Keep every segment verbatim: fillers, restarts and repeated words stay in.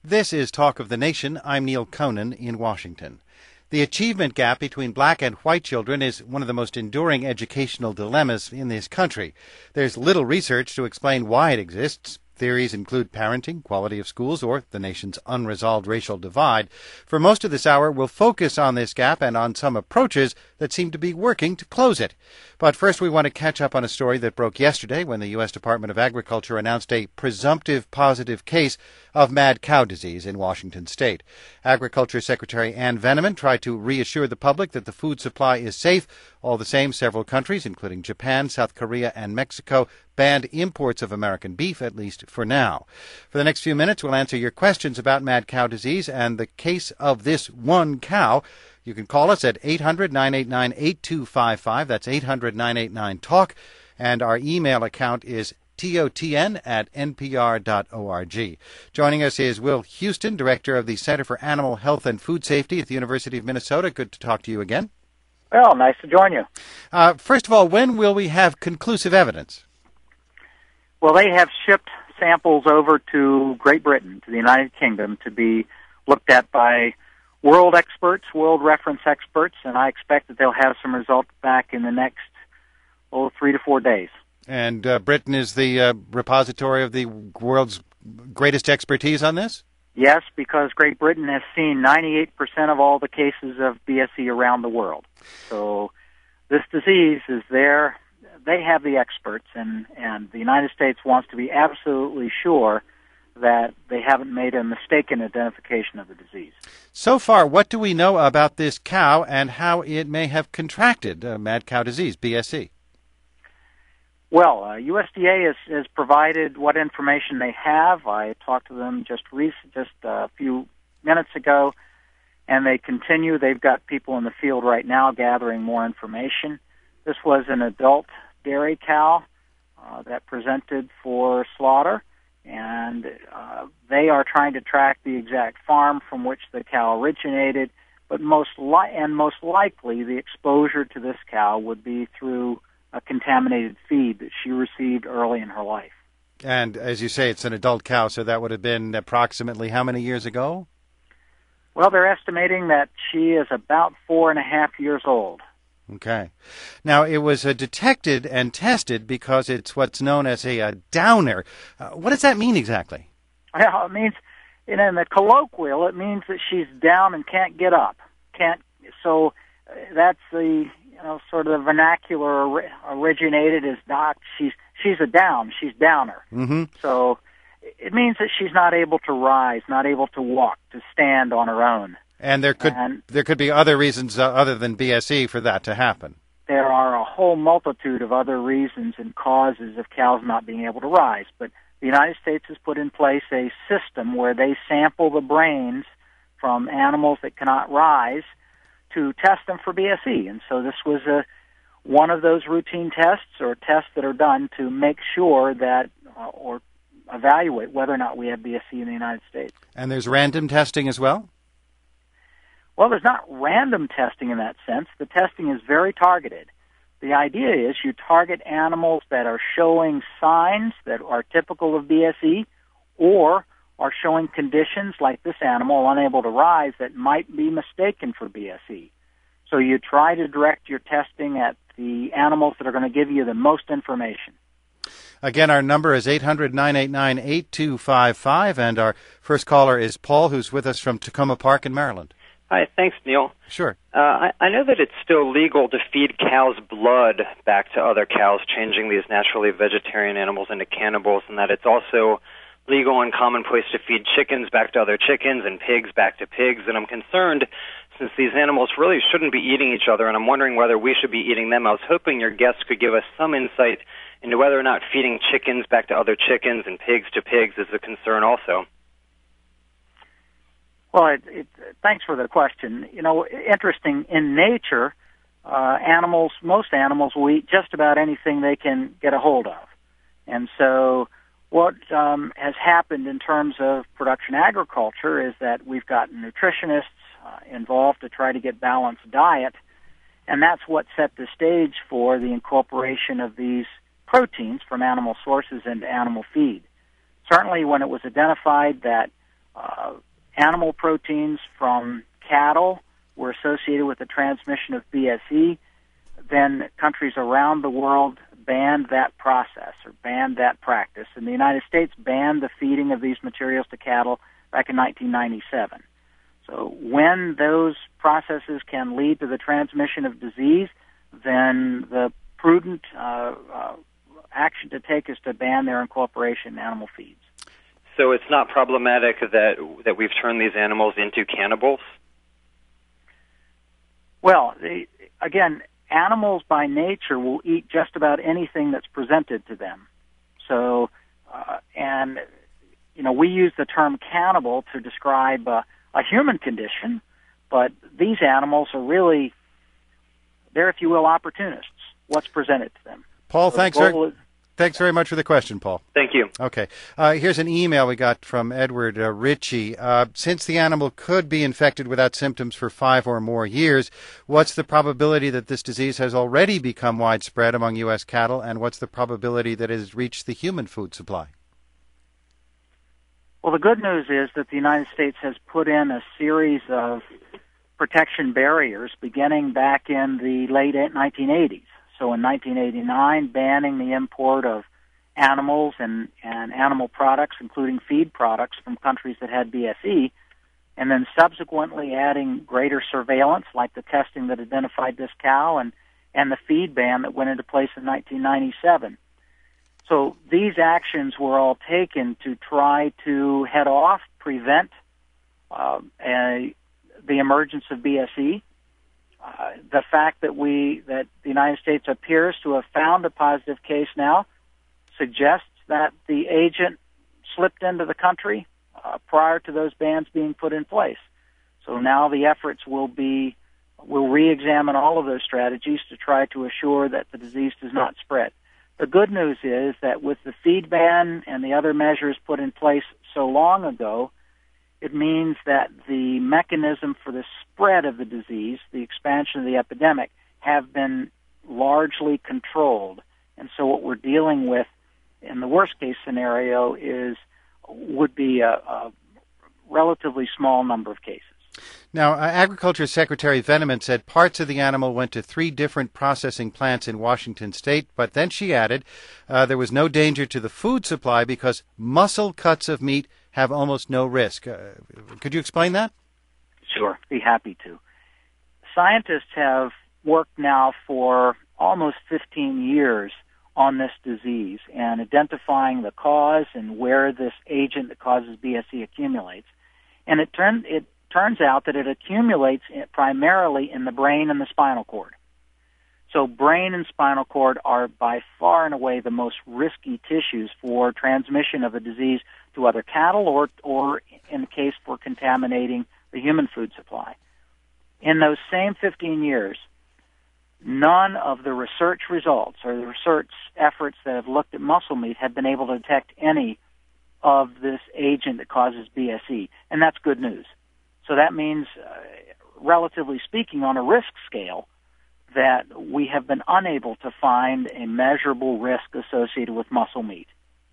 This is Talk of the Nation. I'm Neil Conan in Washington. The achievement gap between black and white children is one of the most enduring educational dilemmas in this country. There's little research to explain why it exists. Theories include parenting, quality of schools, or the nation's unresolved racial divide. For most of this hour, we'll focus on this gap and on some approaches that seem to be working to close it. But first, we want to catch up on a story that broke yesterday when the U S Department of Agriculture announced a presumptive positive case of mad cow disease in Washington state. Agriculture Secretary Ann Veneman tried to reassure the public that the food supply is safe. All the same, several countries, including Japan, South Korea, and Mexico, banned imports of American beef, at least for now. For the next few minutes, we'll answer your questions about mad cow disease and the case of this one cow. You can call us at eight hundred, nine eight nine, eight two five five. That's eight hundred, nine eight nine, talk. And our email account is totn at npr dot org. Joining us is Will Houston, Director of the Center for Animal Health and Food Safety at the University of Minnesota. Good to talk to you again. Well, nice to join you. Uh, first of all, when will we have conclusive evidence? Well, they have shipped samples over to Great Britain, to the United Kingdom, to be looked at by world experts, world reference experts, and I expect that they'll have some results back in the next, oh, three to four days. And uh, Britain is the uh, repository of the world's greatest expertise on this? Yes, because Great Britain has seen ninety-eight percent of all the cases of B S E around the world. So this disease is there. They have the experts, and, and the United States wants to be absolutely sure that they haven't made a mistaken identification of the disease. So far, what do we know about this cow and how it may have contracted uh, mad cow disease, B S E? Well, uh, U S D A has, has provided what information they have. I talked to them just recent, just a few minutes ago, and they continue. They've got people in the field right now gathering more information. This was an adult dairy cow uh, that presented for slaughter, and uh, they are trying to track the exact farm from which the cow originated, but most li- and most likely the exposure to this cow would be through a contaminated feed that she received early in her life. And as you say, it's an adult cow, so that would have been approximately how many years ago? Well, they're estimating that she is about four and a half years old. Okay. Now, it was uh, detected and tested because it's what's known as a, a downer. Uh, what does that mean exactly? Well, it means, in, in the colloquial, it means that she's down and can't get up. Can't. So uh, that's the you know sort of the vernacular ori- originated as doc. She's she's a down. She's downer. Mm-hmm. So it means that she's not able to rise, not able to walk, to stand on her own. And there could and there could be other reasons uh, other than B S E for that to happen. There are a whole multitude of other reasons and causes of cows not being able to rise. But the United States has put in place a system where they sample the brains from animals that cannot rise to test them for B S E. And so this was a, one of those routine tests or tests that are done to make sure that uh, or evaluate whether or not we have B S E in the United States. And there's random testing as well? Well, there's not random testing in that sense. The testing is very targeted. The idea is you target animals that are showing signs that are typical of B S E or are showing conditions like this animal, unable to rise, that might be mistaken for B S E. So you try to direct your testing at the animals that are going to give you the most information. Again, our number is eight hundred, nine eight nine, eight two five five, and our first caller is Paul, who's with us from Tacoma Park in Maryland. Hi, thanks, Neil. Sure. Uh, I, I know that it's still legal to feed cows' blood back to other cows, changing these naturally vegetarian animals into cannibals, and that it's also legal and commonplace to feed chickens back to other chickens and pigs back to pigs. And I'm concerned, since these animals really shouldn't be eating each other, and I'm wondering whether we should be eating them. I was hoping your guests could give us some insight into whether or not feeding chickens back to other chickens and pigs to pigs is a concern also. Well, it, it, thanks for the question. You know, interesting, in nature, uh, animals, most animals will eat just about anything they can get a hold of. And so what um, has happened in terms of production agriculture is that we've got nutritionists uh, involved to try to get balanced diet, and that's what set the stage for the incorporation of these proteins from animal sources into animal feed. Certainly when it was identified that uh, animal proteins from cattle were associated with the transmission of B S E, then countries around the world banned that process or banned that practice. And the United States banned the feeding of these materials to cattle back in nineteen ninety-seven. So when those processes can lead to the transmission of disease, then the prudent uh, uh, action to take is to ban their incorporation in animal feeds. So it's not problematic that that we've turned these animals into cannibals? Well, they, again, animals by nature will eat just about anything that's presented to them. So, uh, and, you know, we use the term cannibal to describe uh, a human condition, but these animals are really, they're, if you will, opportunists, what's presented to them. Paul, so thanks very, thanks very much for the question, Paul. Thank you. Okay. Uh, here's an email we got from Edward uh, Ritchie. Uh, since the animal could be infected without symptoms for five or more years, what's the probability that this disease has already become widespread among U S cattle, and what's the probability that it has reached the human food supply? Well, the good news is that the United States has put in a series of protection barriers beginning back in the late nineteen eighties. So in nineteen eighty-nine, banning the import of animals and, and animal products, including feed products, from countries that had B S E, and then subsequently adding greater surveillance, like the testing that identified this cow, and, and the feed ban that went into place in nineteen ninety-seven. So these actions were all taken to try to head off, prevent uh, a, the emergence of B S E. Uh, the fact that we that the United States appears to have found a positive case now suggests that the agent slipped into the country uh, prior to those bans being put in place. So now the efforts will be will re-examine all of those strategies to try to assure that the disease does not spread. The good news is that with the feed ban and the other measures put in place so long ago, it means that the mechanism for the spread of the disease, the expansion of the epidemic, have been largely controlled. And so what we're dealing with in the worst case scenario is would be a, a relatively small number of cases. Now, uh, Agriculture Secretary Veneman said parts of the animal went to three different processing plants in Washington state, but then she added uh, there was no danger to the food supply because muscle cuts of meat have almost no risk. Uh, could you explain that? Sure, be happy to. Scientists have worked now for almost fifteen years on this disease and identifying the cause and where this agent that causes B S E accumulates. And it, turn, it turns out that it accumulates primarily in the brain and the spinal cord. So brain and spinal cord are by far and away the most risky tissues for transmission of a disease to other cattle or, or in the case for contaminating the human food supply. In those same fifteen years, none of the research results or the research efforts that have looked at muscle meat have been able to detect any of this agent that causes B S E, and that's good news. So that means, uh, relatively speaking, on a risk scale, that we have been unable to find a measurable risk associated with muscle meat.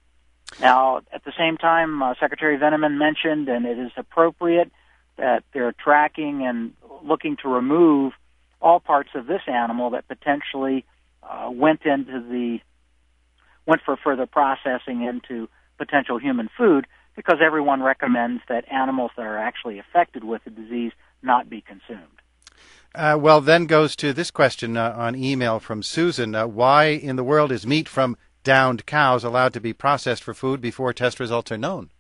Now, at the same time, uh, Secretary Veneman mentioned, and it is appropriate, that they're tracking and looking to remove all parts of this animal that potentially uh, went into the went for further processing into potential human food, because everyone recommends that animals that are actually affected with the disease not be consumed. Uh, well, then goes to this question uh, on email from Susan. Uh, why in the world is meat from downed cows allowed to be processed for food before test results are known?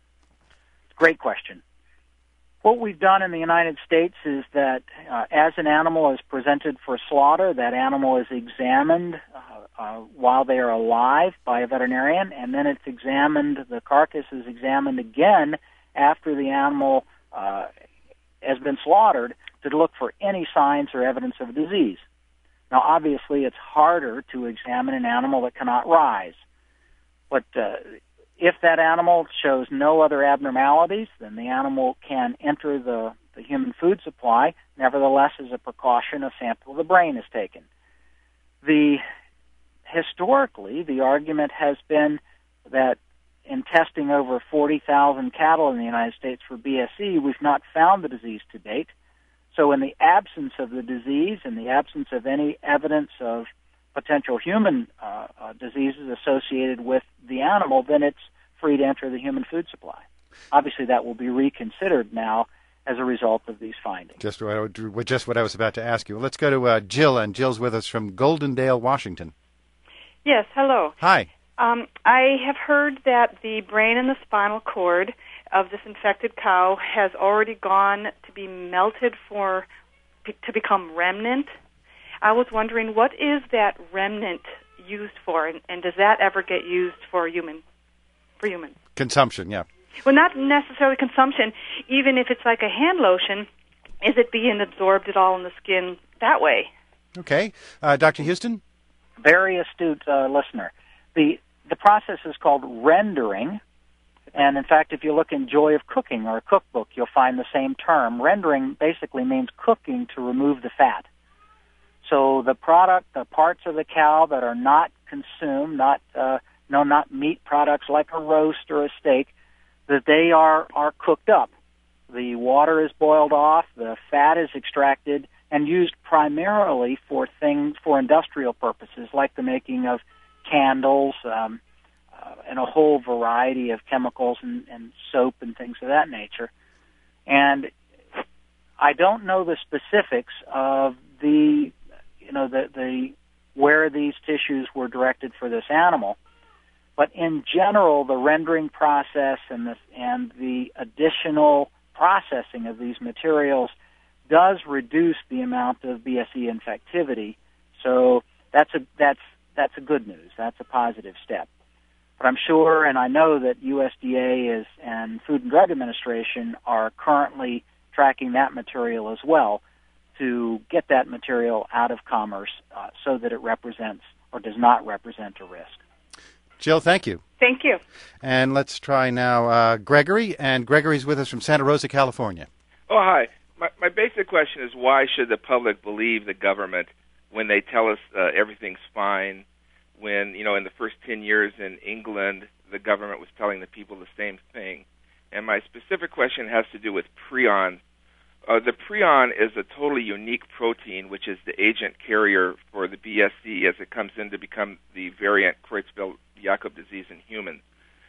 Great question. What we've done in the United States is that uh, as an animal is presented for slaughter, that animal is examined uh, uh, while they are alive by a veterinarian, and then it's examined, the carcass is examined again after the animal uh, has been slaughtered to look for any signs or evidence of disease. Now, obviously, it's harder to examine an animal that cannot rise, but uh, if that animal shows no other abnormalities, then the animal can enter the, the human food supply. Nevertheless, as a precaution, a sample of the brain is taken. The historically, the argument has been that in testing over forty thousand cattle in the United States for B S E, we've not found the disease to date. So in the absence of the disease, in the absence of any evidence of potential human uh, uh, diseases associated with the animal, then it's free to enter the human food supply. Obviously, that will be reconsidered now as a result of these findings. Just what I, would, just what I was about to ask you. Let's go to uh, Jill, and Jill's with us from Goldendale, Washington. Yes, hello. Hi. Um, I have heard that the brain and the spinal cord of this infected cow has already gone to be melted for to become remnant. I was wondering, what is that remnant used for, and, and does that ever get used for human, for humans? Consumption, yeah. Well, not necessarily consumption. Even if it's like a hand lotion, is it being absorbed at all in the skin that way? Okay. Uh, Doctor Houston? Very astute uh, listener. The the process is called rendering, and in fact, if you look in Joy of Cooking or a cookbook, you'll find the same term. Rendering basically means cooking to remove the fat. So the product, the parts of the cow that are not consumed, not uh, no, not meat products like a roast or a steak, that they are, are cooked up. The water is boiled off, the fat is extracted, and used primarily for things, for industrial purposes, like the making of candles um, uh, and a whole variety of chemicals and, and soap and things of that nature. And I don't know the specifics of the, you know, the, the where these tissues were directed for this animal. But in general, the rendering process and the, and the additional processing of these materials does reduce the amount of B S E infectivity. So that's a that's that's a good news. That's a positive step. But I'm sure, and I know that U S D A is and Food and Drug Administration are currently tracking that material as well to get that material out of commerce uh, so that it represents or does not represent a risk. Jill, thank you. Thank you. And let's try now uh, Gregory, and Gregory's with us from Santa Rosa, California. Oh, hi. My, my basic question is, why should the public believe the government when they tell us uh, everything's fine, when, you know, in the first ten years in England, the government was telling the people the same thing? And my specific question has to do with prion. Uh, the prion is a totally unique protein, which is the agent carrier for the B S E as it comes in to become the variant Creutzfeldt-Jakob disease in humans.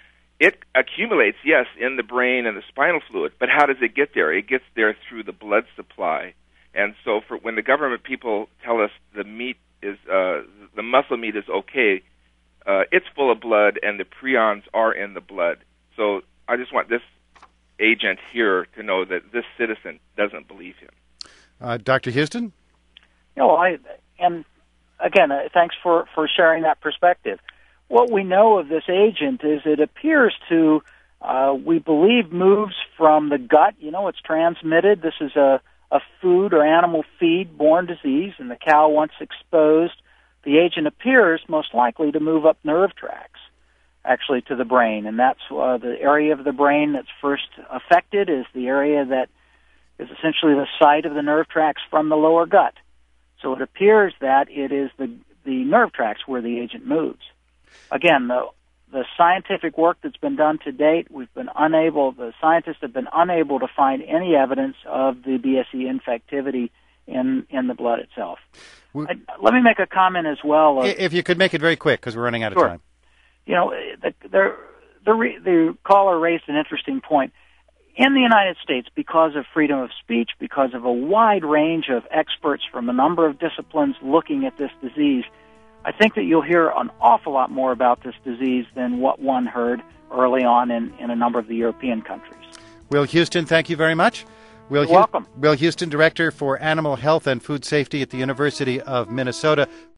It accumulates, yes, in the brain and the spinal fluid, but how does it get there? It gets there through the blood supply. And so for when the government people tell us the meat is, uh, the muscle meat is okay, uh, it's full of blood and the prions are in the blood. So I just want this agent here to know that this citizen doesn't believe him. Uh, Doctor Houston? You know, I, and again, uh, thanks for, for sharing that perspective. What we know of this agent is it appears to, uh, we believe, moves from the gut. You know, it's transmitted. This is a, a food or animal feed-borne disease, and the cow, once exposed, the agent appears most likely to move up nerve tracts, actually, to the brain. And that's uh, the area of the brain that's first affected is the area that is essentially the site of the nerve tracts from the lower gut. So it appears that it is the, the nerve tracts where the agent moves. Again, the, the scientific work that's been done to date, we've been unable, the scientists have been unable to find any evidence of the B S E infectivity in, in the blood itself. We, I, let me make a comment as well. Of, if you could make it very quick, because we're running out of sure. time. You know, the, the, the, re, the caller raised an interesting point. In the United States, because of freedom of speech, because of a wide range of experts from a number of disciplines looking at this disease, I think that you'll hear an awful lot more about this disease than what one heard early on in, in a number of the European countries. Will Houston, thank you very much. Will You're welcome. Will Houston, Director for Animal Health and Food Safety at the University of Minnesota.